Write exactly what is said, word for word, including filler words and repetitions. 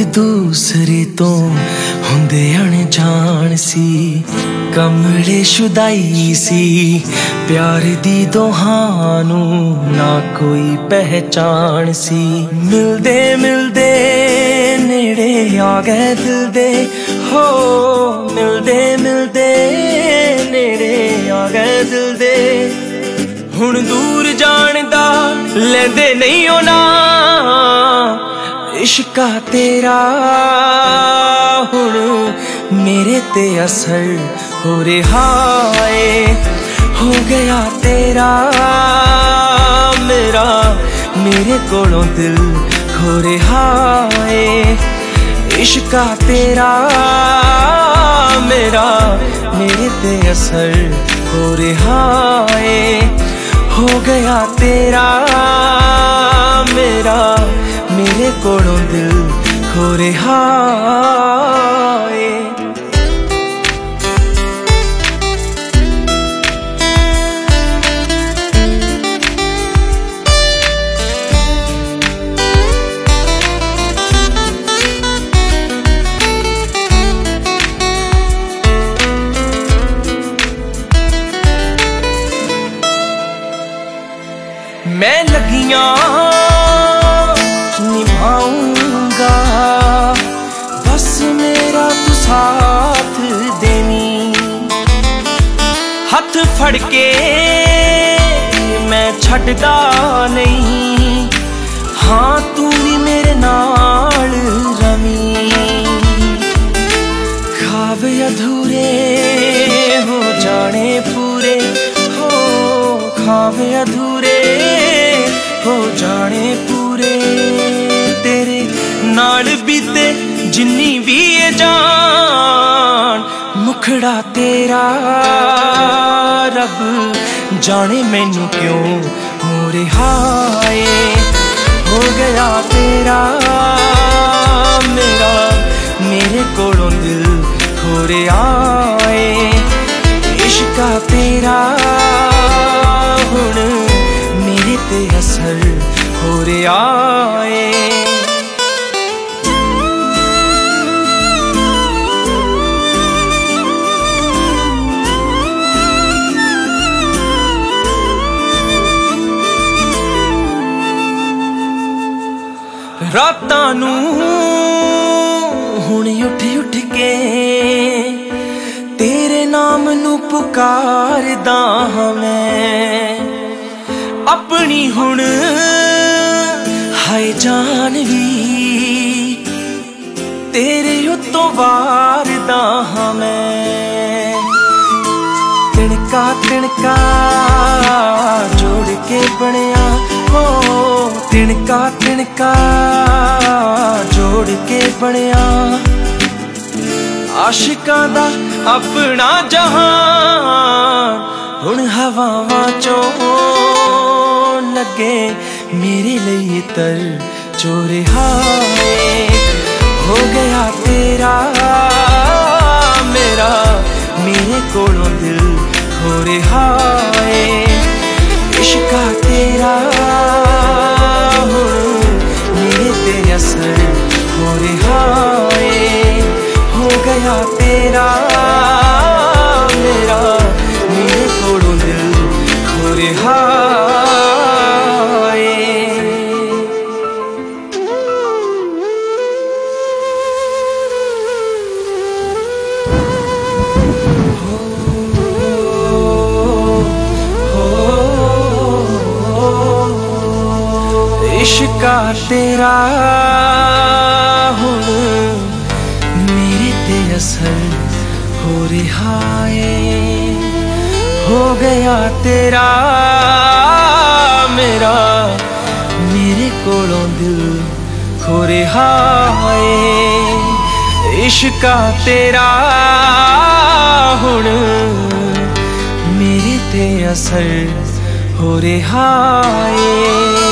दूसरे तो हुंदे अनजान सी, कमले शुदाई सी, प्यार दी दोहानू ना कोई पहचान सी। मिलदे मिलदे नेड़े आ गए दिल दे, हो मिलदे मिलदे नेड़े आ गए दिल दे। हुण दूर जान दा लेंदे नहीं होना इश्का तेरा, हुण मेरे ते असर हो रहा है। हो गया तेरा मेरा, मेरे कोलों दिल खो रहा है। इश्का तेरा मेरा, मेरे ते असर हो रहा है। हो गया तेरा मेरा, मेरे कोलों दिल खो रहा है। मैं लगियां निभाऊंगा, बस मेरा तू साथ देनी। हथ फड़ के मैं छड्डदा नहीं, हाँ तू भी मेरे नाल रमी। ख्वाब अधूरे हो जाने पूरे, हो ख्वाब अधूरे हो जाने पूरे। तेरे नाल बीते जिन्नी भी ये जान, मुखड़ा तेरा रब जाने मैनू क्यों मोरे हाय। हो गया तेरा मेरा, मेरे कोलों दिल खो रहा है। इश्का तेरा हुण मेरे ते असर हो रहा है। रातां नू हुण उठ उठ के तेरे नाम नू पुकारदा हां मैं। अपनी हुण हाय जान भी तेरे उत्तों वारदा हां मैं। तिणका तिणका जोड़ के बनिया, हो तिणका तिणका जोड़ के बनिया। आशिकां दा अपना जहान हुण हवावां चों लगे मेरे लिए तर चोरे हाय। हो गया तेरा मेरा, मेरे कोलों दिल खो रहा है। इश्का तेरा हुण मेरे ते असर हो रहा है। हो गया तेरा मेरा, मेरे कोलों दिल खो रहा है। इश्का तेरा हुण मेरे ते असर हो रहा है। हो गया तेरा मेरा, मेरे कोलों दिल खो रहा है। इश्का तेरा हुण मेरे ते असर हो रहा है।